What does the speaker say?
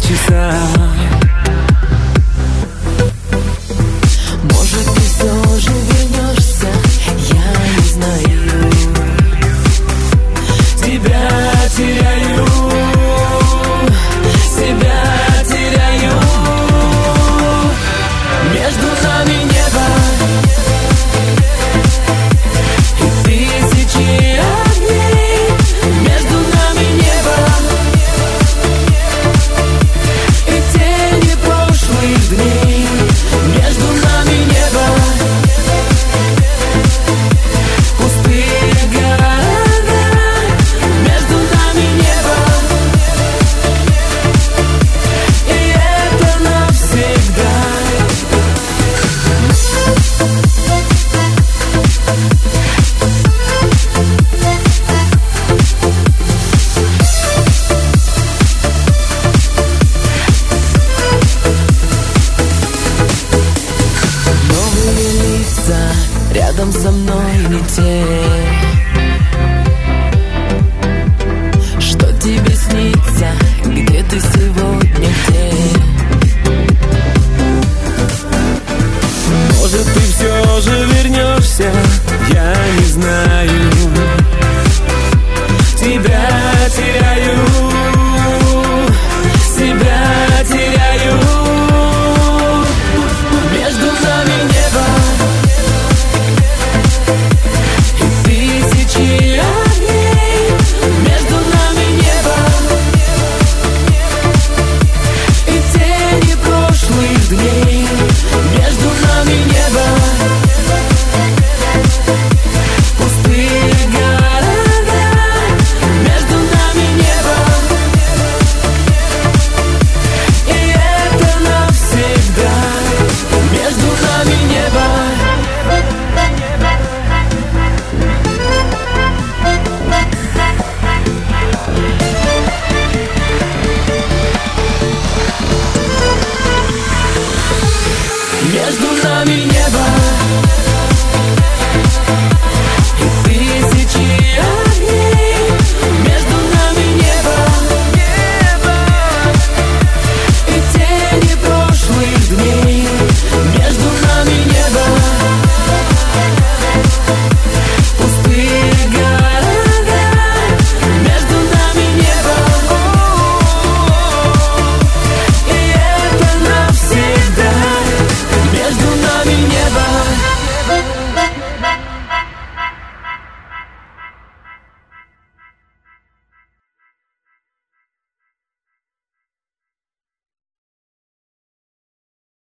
полчаса. Может, ты все же вернешься, я не знаю. Тебя теряю, себя теряю. Между нами небо и тысячи огней. Между нами небо и тени прошлых дней. Между нами небо, пустые города. Между нами небо, и это навсегда. Новые лица рядом со мной не те, что тебе снится, где ты сегодня, где? Может, ты все же вернешься, я не знаю. Тебя теряю,